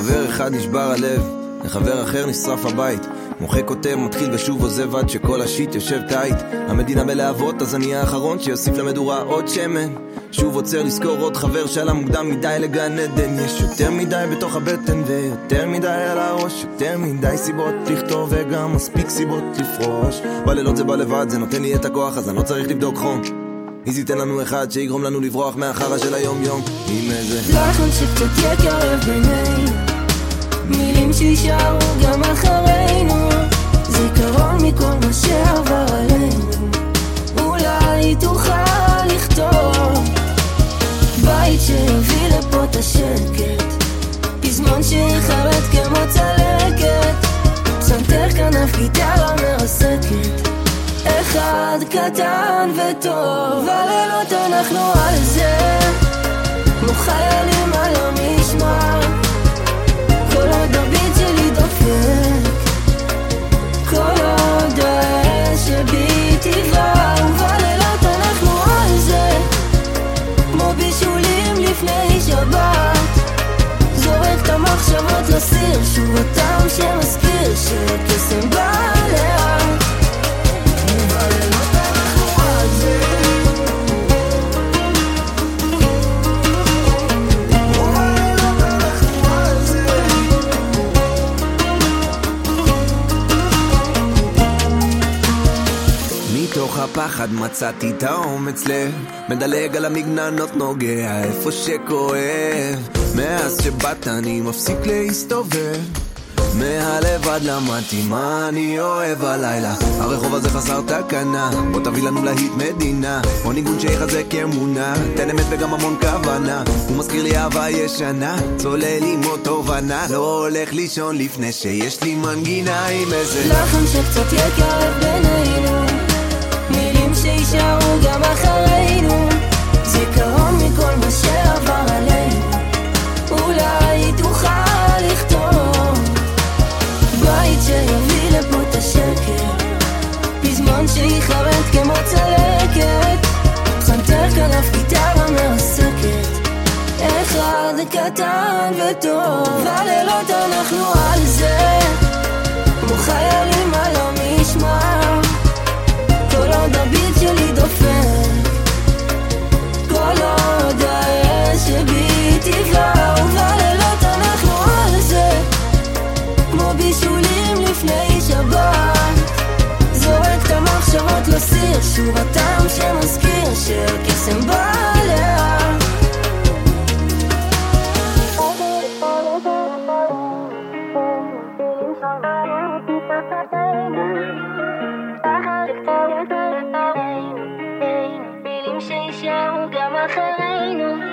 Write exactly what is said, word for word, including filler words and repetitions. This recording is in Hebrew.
לחבר אחד נשבר הלב, לחבר אחר נשרף הבית. מוחה כותב, מתחיל ושוב עוזב עד שכל השיט יושב טייט. המדינה בלהבות, אז אני האחרון שיוסיף למדורה עוד שמן. שוב עוצר לזכור עוד חבר שעלה מוקדם מדי לגן עדן. יש יותר מדי בתוך הבטן ויותר מדי על הראש, יותר מדי סיבות לכתוב וגם מספיק סיבות לפרוש. בלילות זה בא לבד, זה נותן לי את הכוח, אז אני לא צריך לבדוק חום. איז ייתן לנו אחד שיגרום לנו לברוח מהחרה של היום יום. עם איזה לחן שקצת יקרב בינינו, מילים שישארו גם אחרינו, זיכרון מכל מה שעבר עלינו. אולי תוכל לכתוב בית שיביא לפה את השקט, פזמון שיחרט כמו צלקת, פסנתר כנף גיטרה מרסקת, אחד קטן וטוב. בלילות אנחנו על זה, כמו חיילים על המשמר, כל עוד הביט שלי דופק, כל עוד האש שבי תבער. ובלילות אנחנו על זה, כמו בישולים לפני שבת, זורק את המחשבות לסיר, שוב הטעם שמזכיר שקסם בא לאט. ובלילות אנחנו על זה, מתוך הפחד מצאתי את האומץ לב, מדלג על המגננות נוגע איפה שכואב. מאז שבאת אני מפסיק להסתובב, מהלבד למדתי מה אני אוהב הלילה. הרחוב הזה חסר תקנה, בוא תביא לנו להיט מדינה, או ניגון שיחזק אמונה, תן אמת וגם המון כוונה. הוא מזכיר לי אהבה ישנה, צולל עם אותו בנה, לא הולך לישון לפני שיש לי מנגינה עם איזה לחן שקצת יקרב בינינו, מילים שישארו גם אחרינו, זיכרון מכל מה שעבר עלינו. אולי תוכל לכתוב בית שיביא לפה את השקט, פזמון שיחרט כמו צלקת, פסנתר כנף גיטרה מרסקת, אחד קטן וטוב. בלילות אנחנו על זה, כמו חיילים על המשמר, כל עוד הביט שלי דופק, כל עוד האש שבי תבער. ובלילות אנחנו על זה, כמו בישולים לפני שבת, זורק את המחשבות לסיר, שוב הטעם שמזכיר שקסם בא לאט. מילים שישארו גם אחרינו,